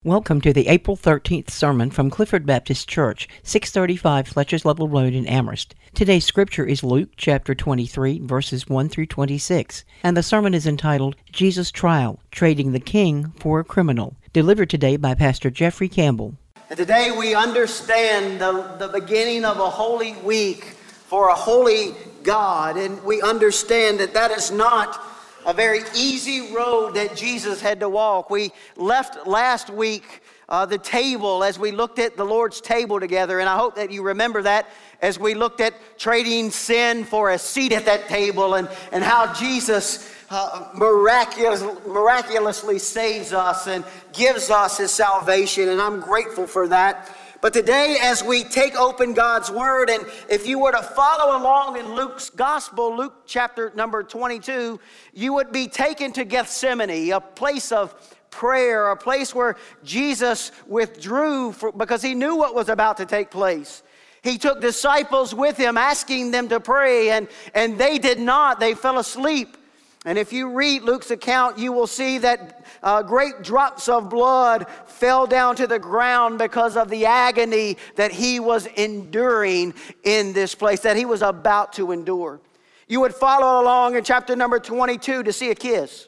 Welcome to the April 13th sermon from Clifford Baptist Church, 635 Fletcher's Level Road in Amherst. Today's scripture is Luke chapter 23, verses 1 through 26, and the sermon is entitled, Jesus' Trial, Trading the King for a Criminal, delivered today by Pastor Jeffrey Campbell. And today we understand the beginning of a holy week for a holy God, and we understand that is not a very easy road that Jesus had to walk. We left last week the table as we looked at the Lord's table together, and I hope that you remember that as we looked at trading sin for a seat at that table and how Jesus miraculously saves us and gives us His salvation, and I'm grateful for that. But today, as we take open God's Word, and if you were to follow along in Luke's Gospel, Luke chapter number 22, you would be taken to Gethsemane, a place of prayer, a place where Jesus withdrew because He knew what was about to take place. He took disciples with Him, asking them to pray, and they did not. They fell asleep. And if you read Luke's account, you will see that great drops of blood fell down to the ground because of the agony that He was enduring in this place, that He was about to endure. You would follow along in chapter number 22 to see a kiss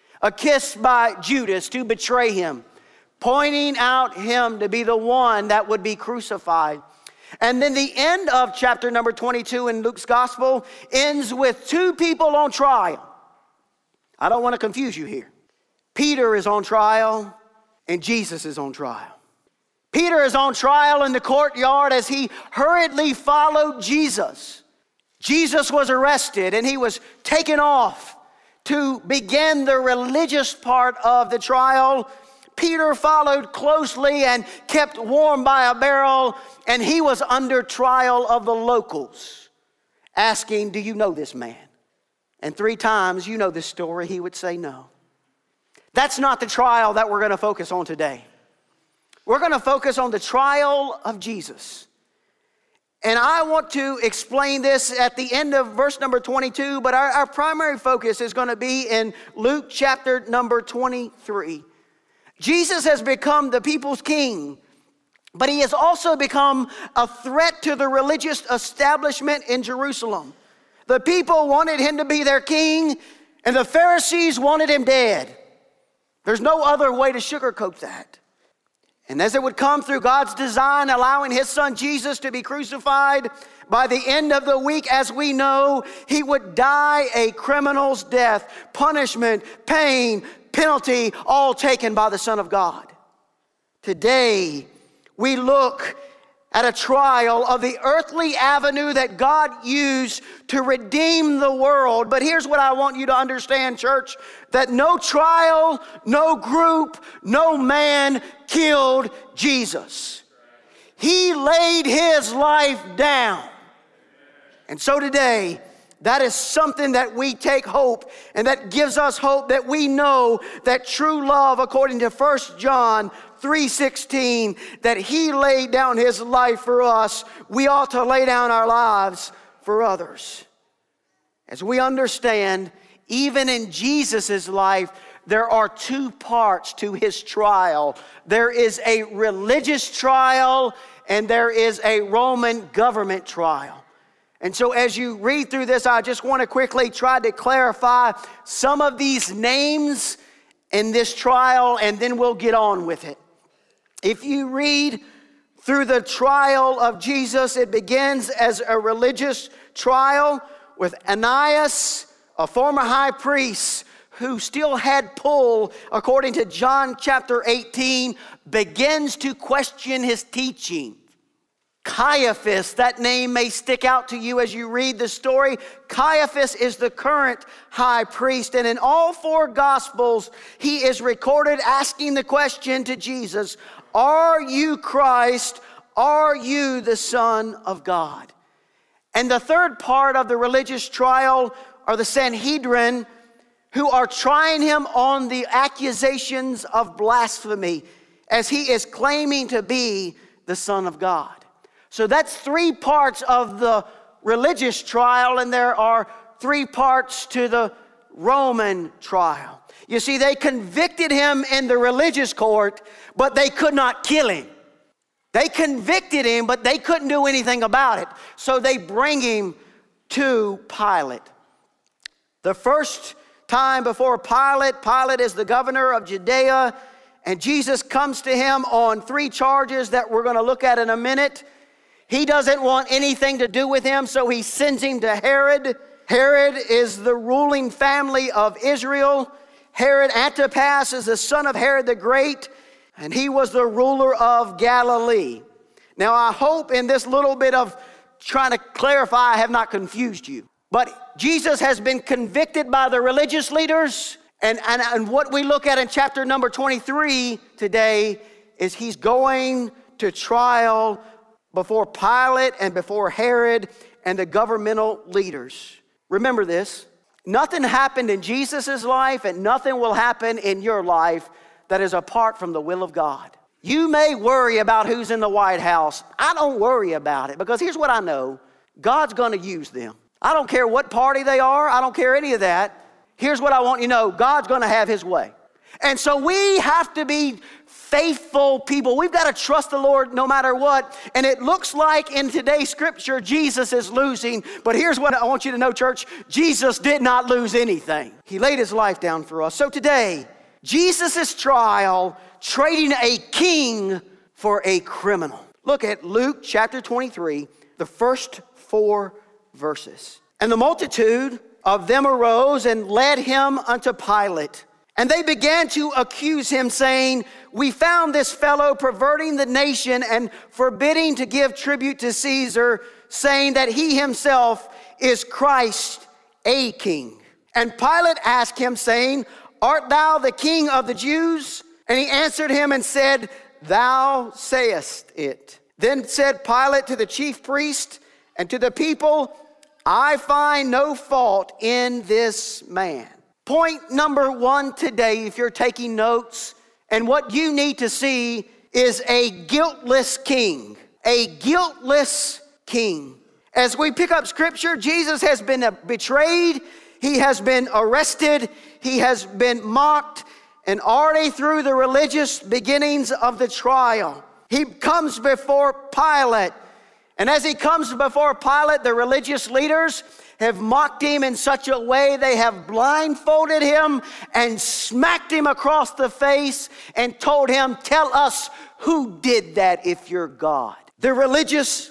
by Judas to betray Him, pointing out Him to be the one that would be crucified. And then the end of chapter number 22 in Luke's gospel ends with two people on trial. I don't want to confuse you here. Peter is on trial and Jesus is on trial. Peter is on trial in the courtyard as he hurriedly followed Jesus. Jesus was arrested and he was taken off to begin the religious part of the trial. Peter followed closely and kept warm by a barrel, and he was under trial of the locals, asking, "Do you know this man?" And 3 times, you know this story, he would say no. That's not the trial that we're going to focus on today. We're going to focus on the trial of Jesus. And I want to explain this at the end of verse number 22, but our primary focus is going to be in Luke chapter number 23. Jesus has become the people's king, but He has also become a threat to the religious establishment in Jerusalem. The people wanted Him to be their king, and the Pharisees wanted Him dead. There's no other way to sugarcoat that. And as it would come through God's design, allowing His Son Jesus to be crucified, by the end of the week, as we know, He would die a criminal's death. Punishment, pain, penalty, all taken by the Son of God. Today, we look at a trial of the earthly avenue that God used to redeem the world. But here's what I want you to understand, church, that no trial, no group, no man killed Jesus. He laid His life down. And so today, that is something that we take hope, and that gives us hope that we know that true love, according to 1 John 3:16, that He laid down His life for us. We ought to lay down our lives for others. As we understand, even in Jesus' life, there are 2 parts to His trial. There is a religious trial and there is a Roman government trial. And so as you read through this, I just want to quickly try to clarify some of these names in this trial, and then we'll get on with it. If you read through the trial of Jesus, it begins as a religious trial with Ananias, a former high priest who still had pull, according to John chapter 18, begins to question His teaching. Caiaphas, that name may stick out to you as you read the story. Caiaphas is the current high priest, and in all 4 Gospels, he is recorded asking the question to Jesus, "Are you Christ? Are you the Son of God?" And the third part of the religious trial are the Sanhedrin, who are trying Him on the accusations of blasphemy, as He is claiming to be the Son of God. So that's 3 parts of the religious trial, and there are 3 parts to the Roman trial. You see, they convicted him in the religious court, but they could not kill him. They convicted him, but they couldn't do anything about it. So they bring him to Pilate. The first time before Pilate, Pilate is the governor of Judea, and Jesus comes to him on 3 charges that we're going to look at in a minute. He doesn't want anything to do with him, so he sends him to Herod. Herod is the ruling family of Israel. Herod Antipas is the son of Herod the Great, and he was the ruler of Galilee. Now, I hope in this little bit of trying to clarify, I have not confused you. But Jesus has been convicted by the religious leaders, and what we look at in chapter number 23 today is he's going to trial before Pilate and before Herod and the governmental leaders. Remember this, nothing happened in Jesus' life and nothing will happen in your life that is apart from the will of God. You may worry about who's in the White House. I don't worry about it because here's what I know. God's going to use them. I don't care what party they are. I don't care any of that. Here's what I want you to know. God's going to have his way. And so we have to be faithful people. We've got to trust the Lord no matter what. And it looks like in today's scripture, Jesus is losing. But here's what I want you to know, church. Jesus did not lose anything. He laid his life down for us. So today, Jesus' trial, trading a king for a criminal. Look at Luke chapter 23, the first 4 verses. And the multitude of them arose and led him unto Pilate. And they began to accuse him, saying, we found this fellow perverting the nation and forbidding to give tribute to Caesar, saying that he himself is Christ, a king. And Pilate asked him, saying, art thou the king of the Jews? And he answered him and said, thou sayest it. Then said Pilate to the chief priest and to the people, I find no fault in this man. Point number 1 today, if you're taking notes, and what you need to see is a guiltless king. A guiltless king. As we pick up scripture, Jesus has been betrayed. He has been arrested. He has been mocked. And already through the religious beginnings of the trial, he comes before Pilate. And as he comes before Pilate, the religious leaders have mocked him in such a way they have blindfolded him and smacked him across the face and told him, tell us who did that if you're God. The religious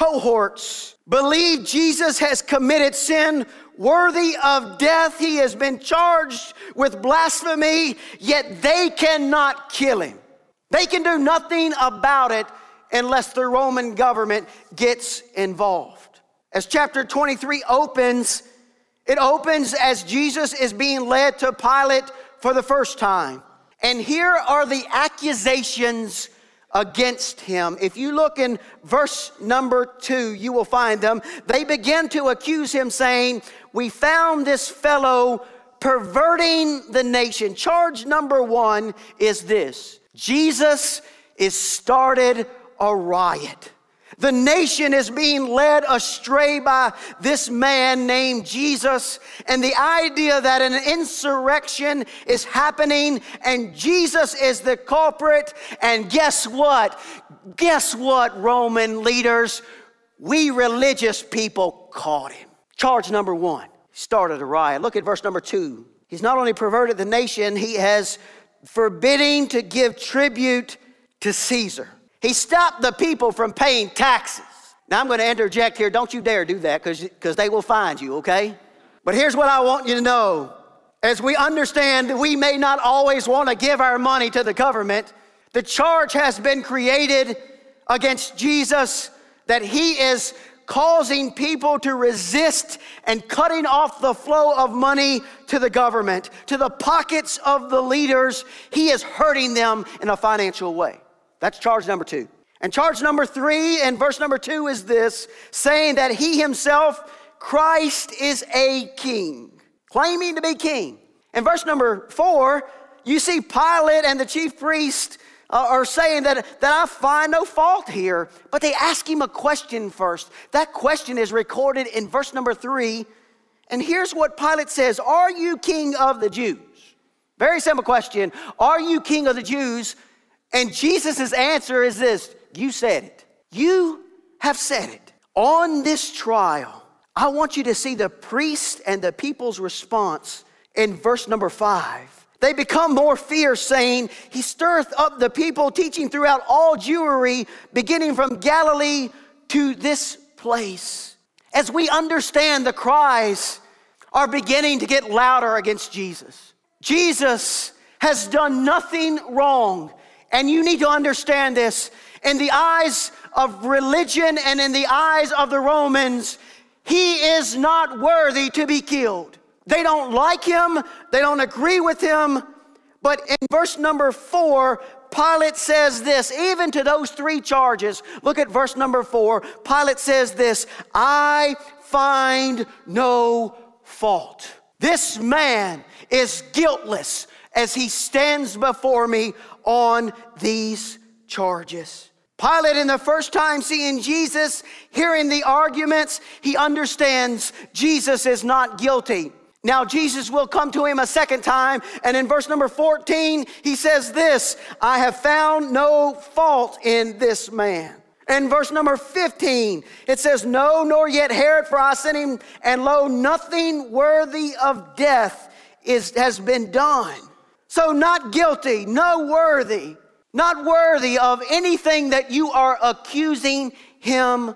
cohorts believe Jesus has committed sin worthy of death. He has been charged with blasphemy, yet they cannot kill him. They can do nothing about it unless the Roman government gets involved. As chapter 23 opens, it opens as Jesus is being led to Pilate for the first time. And here are the accusations against him. If you look in verse number 2, you will find them. They begin to accuse him, saying, we found this fellow perverting the nation. Charge number 1 is this. Jesus is started a riot. The nation is being led astray by this man named Jesus. And the idea that an insurrection is happening and Jesus is the culprit. And guess what? Guess what, Roman leaders? We religious people caught him. Charge number 1, started a riot. Look at verse number 2. He's not only perverted the nation, he has forbidding to give tribute to Caesar. He stopped the people from paying taxes. Now I'm going to interject here. Don't you dare do that because they will find you, okay? But here's what I want you to know. As we understand that we may not always want to give our money to the government, the charge has been created against Jesus that he is causing people to resist and cutting off the flow of money to the government, to the pockets of the leaders. He is hurting them in a financial way. That's charge number 2. And charge number 3 and verse number 2 is this, saying that he himself, Christ, is a king, claiming to be king. In verse number 4, you see Pilate and the chief priest are saying that I find no fault here. But they ask him a question first. That question is recorded in verse number 3. And here's what Pilate says, are you king of the Jews? Very simple question. Are you king of the Jews? And Jesus' answer is this. You said it. You have said it. On this trial, I want you to see the priest and the people's response in verse number 5. They become more fierce, saying, he stirreth up the people, teaching throughout all Jewry, beginning from Galilee to this place. As we understand, the cries are beginning to get louder against Jesus. Jesus has done nothing wrong. And you need to understand this. In the eyes of religion and in the eyes of the Romans, he is not worthy to be killed. They don't like him. They don't agree with him. But in verse number 4, Pilate says this, even to those 3 charges. Look at verse number 4. Pilate says this, I find no fault. This man is guiltless as he stands before me on these charges. Pilate, in the first time seeing Jesus, hearing the arguments, he understands Jesus is not guilty. Now Jesus will come to him a second time, and in verse number 14, he says this, I have found no fault in this man. In verse number 15, it says, no, nor yet Herod, for I sent him, and lo, nothing worthy of death has been done. So not guilty, not worthy of anything that you are accusing him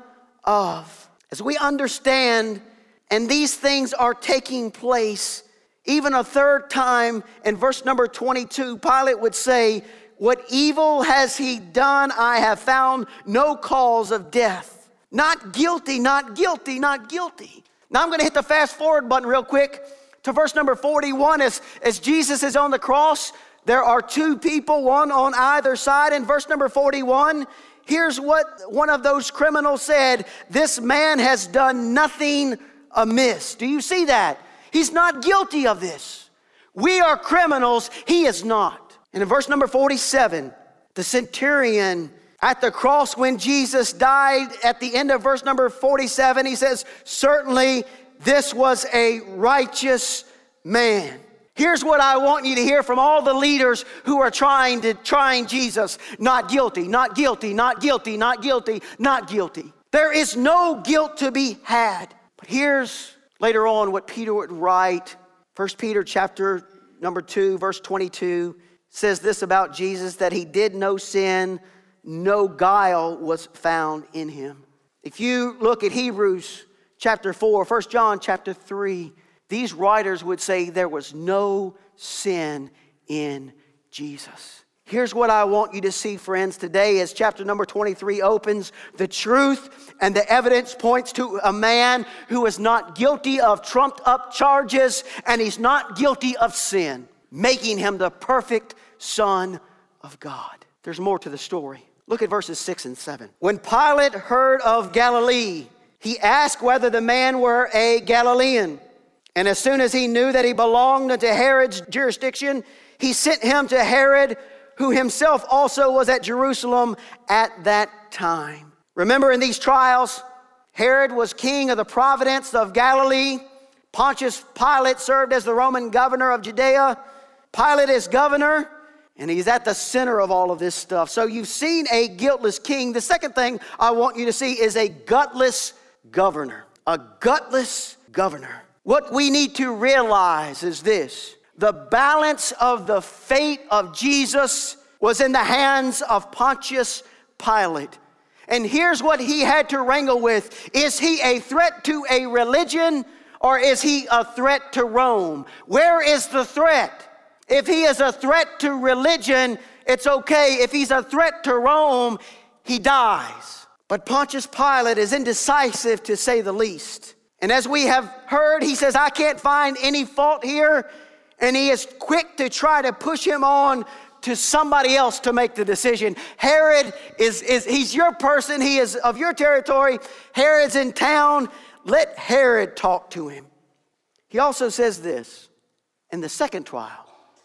of. As we understand, and these things are taking place, even a third time in verse number 22, Pilate would say, what evil has he done? I have found no cause of death. Not guilty, not guilty, not guilty. Now I'm going to hit the fast forward button real quick to verse number 41. As Jesus is on the cross, there are 2 people, one on either side. In verse number 41, here's what one of those criminals said. This man has done nothing amiss. Do you see that? He's not guilty of this. We are criminals. He is not. And in verse number 47, the centurion at the cross when Jesus died, at the end of verse number 47, he says, certainly this was a righteous man. Here's what I want you to hear from all the leaders who are trying Jesus. Not guilty, not guilty, not guilty, not guilty, not guilty. There is no guilt to be had. But here's later on what Peter would write. 1 Peter chapter number 2, verse 22 says this about Jesus, that he did no sin, no guile was found in him. If you look at Hebrews chapter 4, 1 John chapter 3, these writers would say there was no sin in Jesus. Here's what I want you to see, friends, today as chapter number 23 opens. The truth and the evidence points to a man who is not guilty of trumped up charges, and he's not guilty of sin, making him the perfect Son of God. There's more to the story. Look at verses 6 and 7. When Pilate heard of Galilee, he asked whether the man were a Galilean. And as soon as he knew that he belonged unto Herod's jurisdiction, he sent him to Herod, who himself also was at Jerusalem at that time. Remember, in these trials, Herod was king of the province of Galilee. Pontius Pilate served as the Roman governor of Judea. Pilate is governor, and he's at the center of all of this stuff. So you've seen a guiltless king. The second thing I want you to see is a gutless governor. A gutless governor. What we need to realize is this. The balance of the fate of Jesus was in the hands of Pontius Pilate. And here's what he had to wrangle with. Is he a threat to a religion, or is he a threat to Rome? Where is the threat? If he is a threat to religion, it's okay. If he's a threat to Rome, he dies. But Pontius Pilate is indecisive, to say the least. And as we have heard, he says, I can't find any fault here. And he is quick to try to push him on to somebody else to make the decision. Herod he's your person. He is of your territory. Herod's in town. Let Herod talk to him. He also says this in the second trial.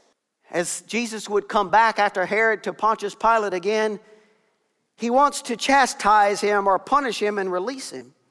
As Jesus would come back after Herod to Pontius Pilate again, he wants to chastise him or punish him and release him.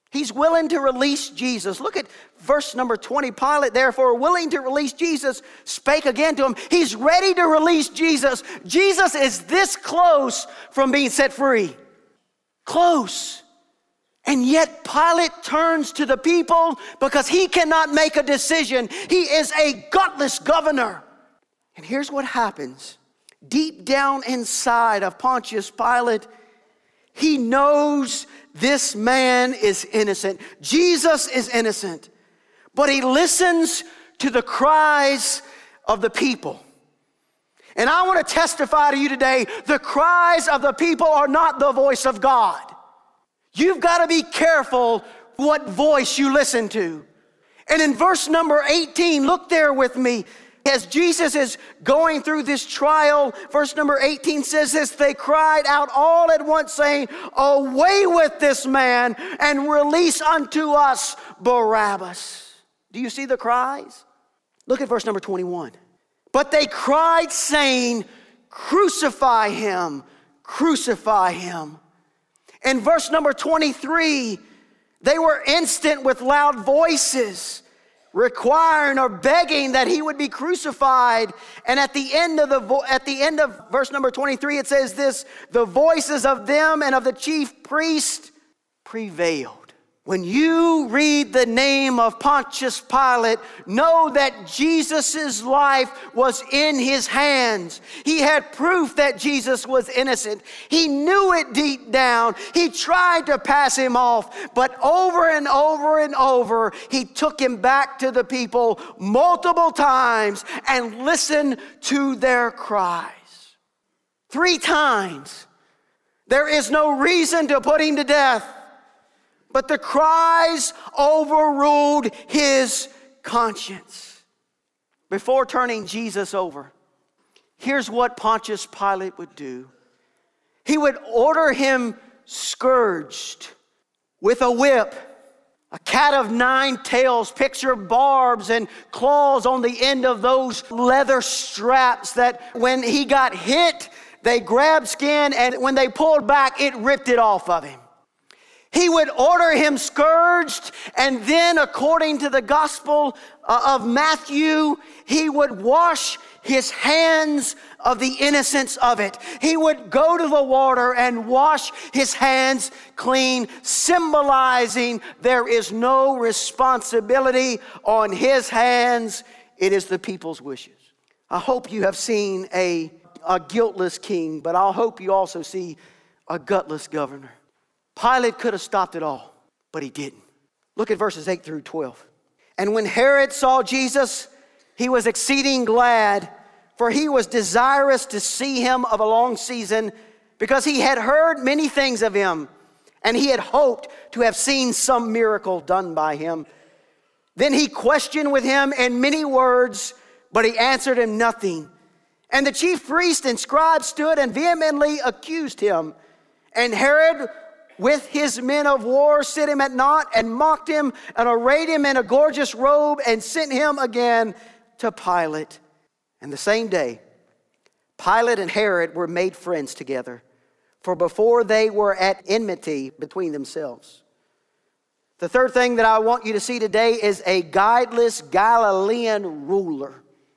He's willing to release Jesus. Look at verse number 20. Pilate, therefore, willing to release Jesus, spake again to him. He's ready to release Jesus. Jesus is this close from being set free. Close. And yet Pilate turns to the people because he cannot make a decision. He is a gutless governor. And here's what happens. Deep down inside of Pontius Pilate, he knows this man is innocent. Jesus is innocent. But he listens to the cries of the people. And I want to testify to you today, the cries of the people are not the voice of God. You've got to be careful what voice you listen to. And in verse number 18, look there with me. As Jesus is going through this trial, verse number 18 says this, they cried out all at once saying, away with this man and release unto us Barabbas. Do you see the cries? Look at verse number 21. But they cried saying, crucify him, crucify him. In verse number 23, they were instant with loud voices, requiring or begging that he would be crucified. And at the end of verse number 23, it says this, the voices of them and of the chief priest prevailed. When you read the name of Pontius Pilate, know that Jesus' life was in his hands. He had proof that Jesus was innocent. He knew it deep down. He tried to pass him off, but over and over and over, he took him back to the people multiple times and listened to their cries. 3 times. There is no reason to put him to death. But the cries overruled his conscience. Before turning Jesus over, here's what Pontius Pilate would do. He would order him scourged with a whip, a cat of 9 tails. Picture barbs and claws on the end of those leather straps that when he got hit, they grabbed skin, and when they pulled back, it ripped it off of him. He would order him scourged, and then according to the Gospel of Matthew, he would wash his hands of the innocence of it. He would go to the water and wash his hands clean, symbolizing there is no responsibility on his hands. It is the people's wishes. I hope you have seen a guiltless king, but I hope you also see a gutless governor. Pilate could have stopped it all, but he didn't. Look at verses 8 through 12. And when Herod saw Jesus, he was exceeding glad, for he was desirous to see him of a long season, because he had heard many things of him, and he had hoped to have seen some miracle done by him. Then he questioned with him in many words, but he answered him nothing. And the chief priests and scribes stood and vehemently accused him. And Herod, with his men of war, set him at naught and mocked him and arrayed him in a gorgeous robe and sent him again to Pilate. And the same day, Pilate and Herod were made friends together, for before they were at enmity between themselves. The third thing that I want you to see today is a guideless Galilean ruler.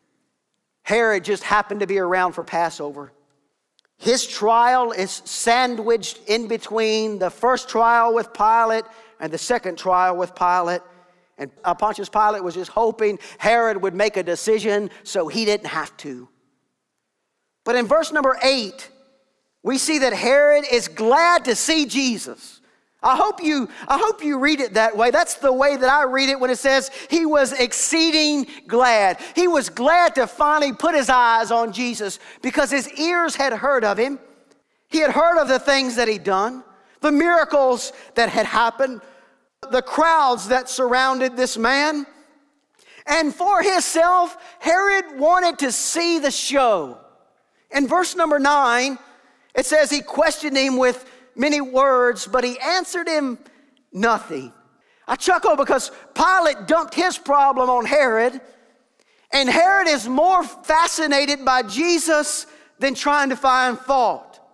Herod just happened to be around for Passover. His trial is sandwiched in between the first trial with Pilate and the second trial with Pilate. And Pontius Pilate was just hoping Herod would make a decision so he didn't have to. But in verse number 8, we see that Herod is glad to see Jesus. I hope you read it that way. That's the way that I read it when it says he was exceeding glad. He was glad to finally put his eyes on Jesus because his ears had heard of him. He had heard of the things that he'd done, the miracles that had happened, the crowds that surrounded this man. And for himself, Herod wanted to see the show. In verse number 9, it says he questioned him with many words, but he answered him nothing. I chuckle because Pilate dumped his problem on Herod, and Herod is more fascinated by Jesus than trying to find fault.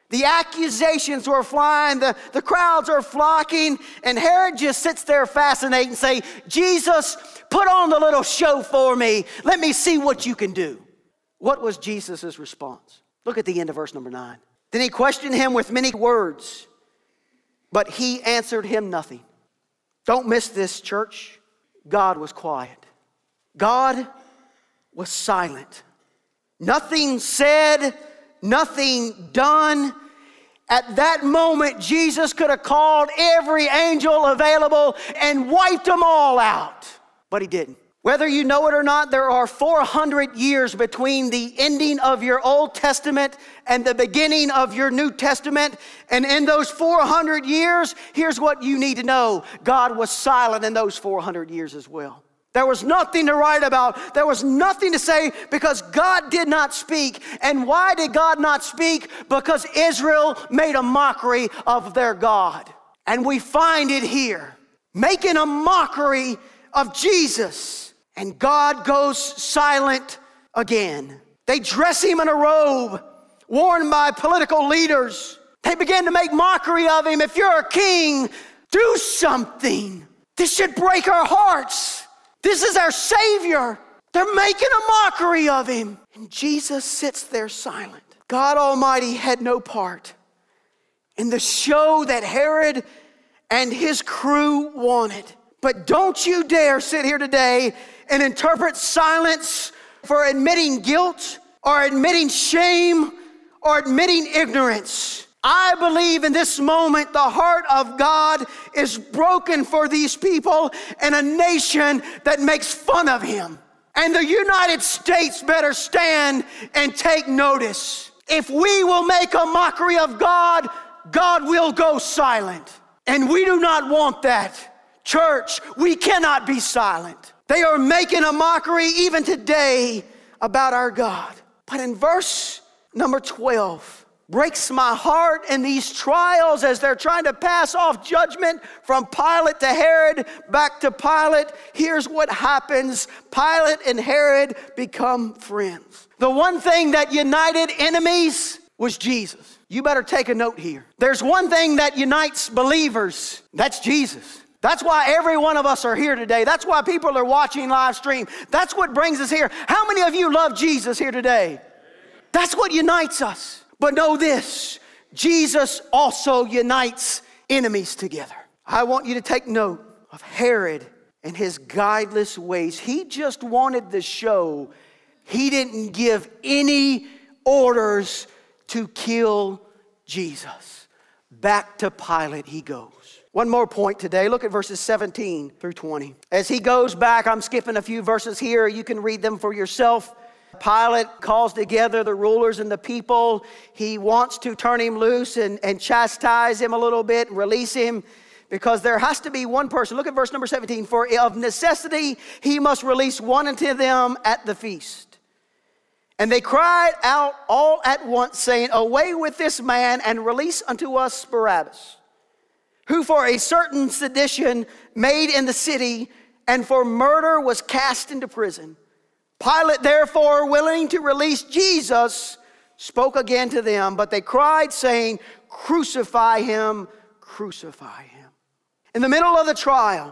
The accusations were flying, the crowds are flocking, and Herod just sits there fascinated and say, Jesus, put on the little show for me. Let me see what you can do. What was Jesus' response? Look at the end of verse number 9. Then he questioned him with many words, but he answered him nothing. Don't miss this, church. God was quiet. God was silent. Nothing said, nothing done. At that moment, Jesus could have called every angel available and wiped them all out. But he didn't. Whether you know it or not, there are 400 years between the ending of your Old Testament and the beginning of your New Testament. And in those 400 years, here's what you need to know. God was silent in those 400 years as well. There was nothing to write about. There was nothing to say because God did not speak. And why did God not speak? Because Israel made a mockery of their God. And we find it here, making a mockery of Jesus. And God goes silent again. They dress him in a robe worn by political leaders. They begin to make mockery of him. If you're a king, do something. This should break our hearts. This is our Savior. They're making a mockery of him. And Jesus sits there silent. God Almighty had no part in the show that Herod and his crew wanted. But don't you dare sit here today and interpret silence for admitting guilt or admitting shame or admitting ignorance. I believe in this moment the heart of God is broken for these people and a nation that makes fun of him. And the United States better stand and take notice. If we will make a mockery of God, God will go silent. And we do not want that. Church, we cannot be silent. They are making a mockery even today about our God. But in verse number 12, breaks my heart in these trials as they're trying to pass off judgment from Pilate to Herod, back to Pilate. Here's what happens. Pilate and Herod become friends. The one thing that united enemies was Jesus. You better take a note here. There's one thing that unites believers. That's Jesus. That's why every one of us are here today. That's why people are watching live stream. That's what brings us here. How many of you love Jesus here today? That's what unites us. But know this, Jesus also unites enemies together. I want you to take note of Herod and his guideless ways. He just wanted the show. He didn't give any orders to kill Jesus. Back to Pilate he goes. One more point today. Look at verses 17 through 20. As he goes back, I'm skipping a few verses here. You can read them for yourself. Pilate calls together the rulers and the people. He wants to turn him loose and chastise him a little bit and release him because there has to be one person. Look at verse number 17. For of necessity he must release one unto them at the feast. And they cried out all at once, saying, Away with this man, and release unto us Barabbas, who for a certain sedition made in the city, and for murder was cast into prison. Pilate, therefore, willing to release Jesus, spoke again to them, but they cried, saying, Crucify him, crucify him. In the middle of the trial,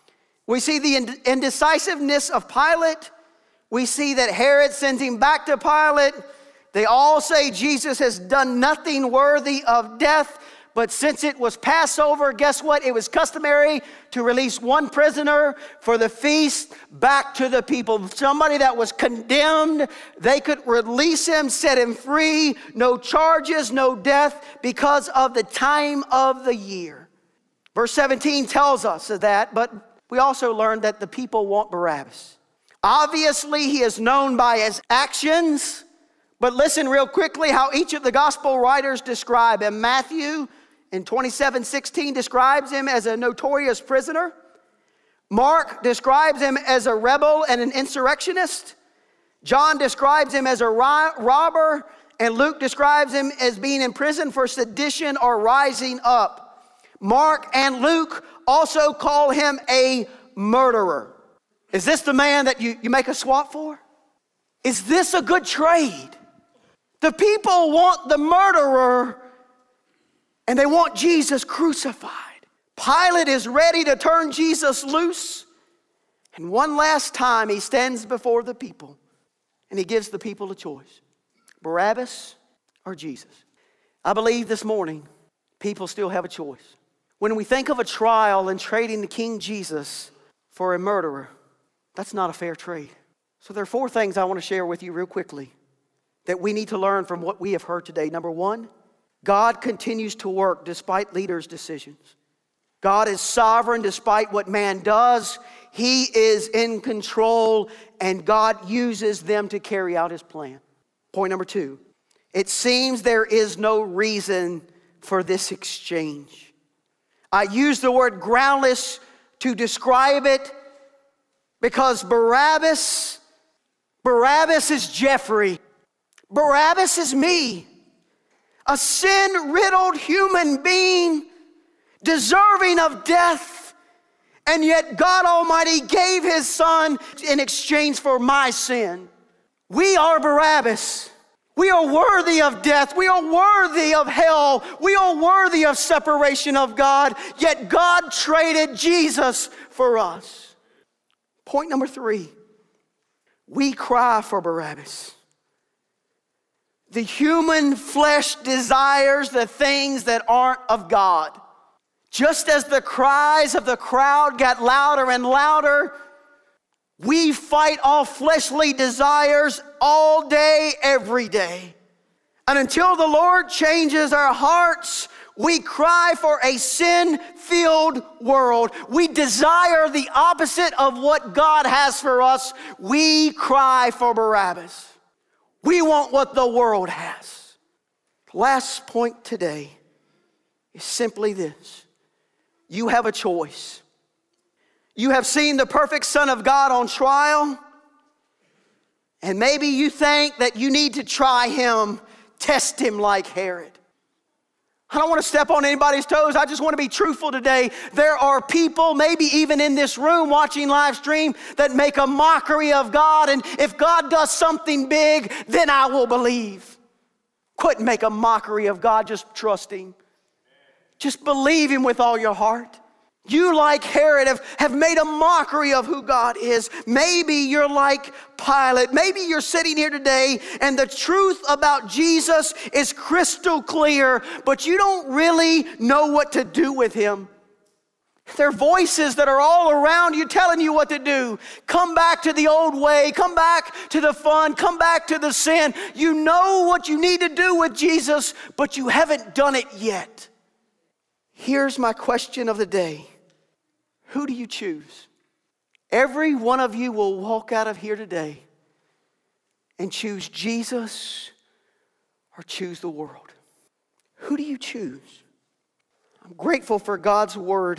we see the indecisiveness of Pilate. We see that Herod sends him back to Pilate. They all say Jesus has done nothing worthy of death. But since it was Passover, guess what? It was customary to release one prisoner for the feast back to the people. Somebody that was condemned, they could release him, set him free, no charges, no death, because of the time of the year. Verse 17 tells us that, but we also learned that the people want Barabbas. Obviously, he is known by his actions, but listen real quickly how each of the gospel writers describe him. Matthew in 27:16 describes him as a notorious prisoner. Mark describes him as a rebel and an insurrectionist. John describes him as a robber. And Luke describes him as being in prison for sedition or rising up. Mark and Luke also call him a murderer. Is this the man that you make a swap for? Is this a good trade? The people want the murderer And they want Jesus crucified. Pilate is ready to turn Jesus loose. And one last time he stands before the people and he gives the people a choice. Barabbas or Jesus? I believe this morning people still have a choice. When we think of a trial and trading the King Jesus for a murderer, that's not a fair trade. So there are 4 things I want to share with you real quickly that we need to learn from what we have heard today. Number 1, God continues to work despite leaders' decisions. God is sovereign despite what man does. He is in control, and God uses them to carry out His plan. Point number 2, it seems there is no reason for this exchange. I use the word groundless to describe it because Barabbas is Jeffrey. Barabbas is me, a sin-riddled human being deserving of death, and yet God Almighty gave His Son in exchange for my sin. We are Barabbas. We are worthy of death. We are worthy of hell. We are worthy of separation of God, yet God traded Jesus for us. Point number 3, we cry for Barabbas. The human flesh desires the things that aren't of God. Just as the cries of the crowd got louder and louder, we fight off fleshly desires all day, every day. And until the Lord changes our hearts, we cry for a sin-filled world. We desire the opposite of what God has for us. We cry for Barabbas. We want what the world has. Last point today is simply this. You have a choice. You have seen the perfect Son of God on trial, and maybe you think that you need to try Him, test Him like Herod. I don't want to step on anybody's toes. I just want to be truthful today. There are people, maybe even in this room watching live stream, that make a mockery of God, and if God does something big, then I will believe. Quit make a mockery of God, just trust Him. Just believe Him with all your heart. You, like Herod, have made a mockery of who God is. Maybe you're like Pilate. Maybe you're sitting here today and the truth about Jesus is crystal clear, but you don't really know what to do with Him. There are voices that are all around you telling you what to do. Come back to the old way. Come back to the fun. Come back to the sin. You know what you need to do with Jesus, but you haven't done it yet. Here's my question of the day. Who do you choose? Every one of you will walk out of here today and choose Jesus or choose the world. Who do you choose? I'm grateful for God's word.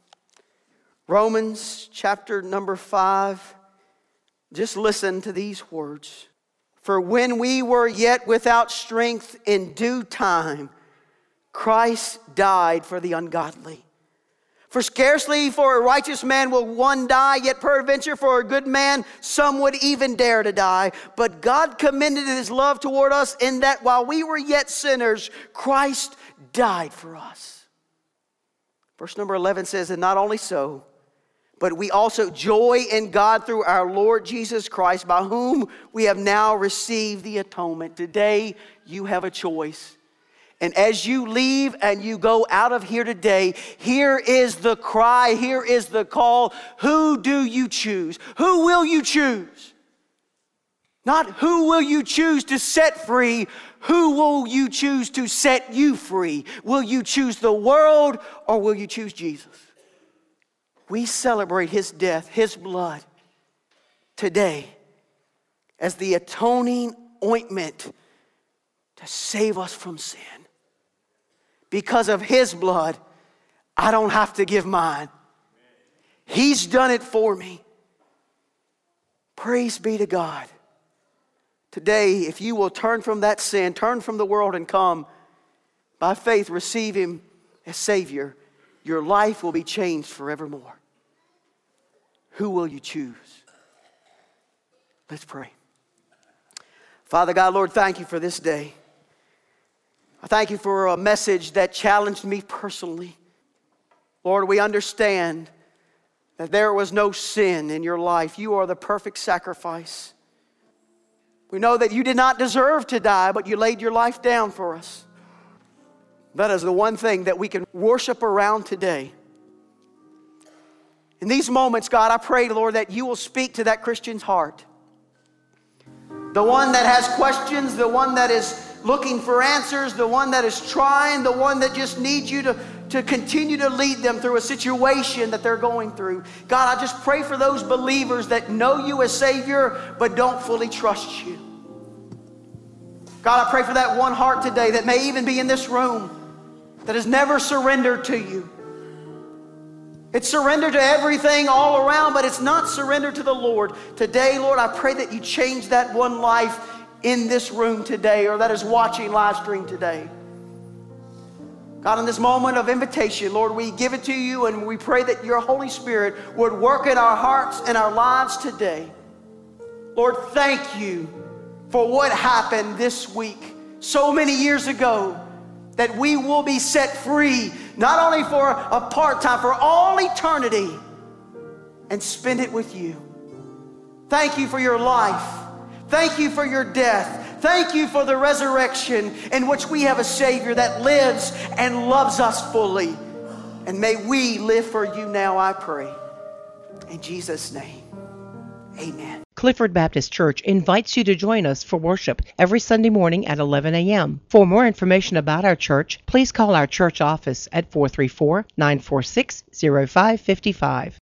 Romans chapter number 5. Just listen to these words. For when we were yet without strength, in due time, Christ died for the ungodly. For scarcely for a righteous man will one die, yet peradventure for a good man some would even dare to die. But God commended His love toward us in that while we were yet sinners, Christ died for us. Verse number 11 says, and not only so, but we also joy in God through our Lord Jesus Christ, by whom we have now received the atonement. Today you have a choice. And as you leave and you go out of here today, here is the cry, here is the call. Who do you choose? Who will you choose? Not who will you choose to set free, who will you choose to set you free? Will you choose the world or will you choose Jesus? We celebrate His death, His blood today as the atoning ointment to save us from sin. Because of His blood, I don't have to give mine. He's done it for me. Praise be to God. Today, if you will turn from that sin, turn from the world and come, by faith receive Him as Savior, your life will be changed forevermore. Who will you choose? Let's pray. Father God, Lord, thank You for this day. I thank you for a message that challenged me personally. Lord, we understand that there was no sin in your life. You are the perfect sacrifice. We know that you did not deserve to die, but you laid your life down for us. That is the one thing that we can worship around today. In these moments, God, I pray, Lord, that you will speak to that Christian's heart. The one that has questions, the one that is looking for answers, the one that is trying, the one that just needs you to continue to lead them through a situation that they're going through. God, I just pray for those believers that know you as Savior but don't fully trust you. God, I pray for that one heart today that may even be in this room that has never surrendered to you. It's surrendered to everything all around, but it's not surrendered to the Lord. Today, Lord, I pray that you change that one life in this room today, or that is watching live stream today. God, in this moment of invitation, Lord, we give it to you and we pray that your Holy Spirit would work in our hearts and our lives today. Lord, thank you for what happened this week so many years ago, that we will be set free, not only for a part-time, for all eternity, and spend it with you. Thank you for your life. Thank you for your death. Thank you for the resurrection in which we have a Savior that lives and loves us fully. And may we live for you now, I pray. In Jesus' name, amen. Clifford Baptist Church invites you to join us for worship every Sunday morning at 11 a.m. For more information about our church, please call our church office at 434-946-0555.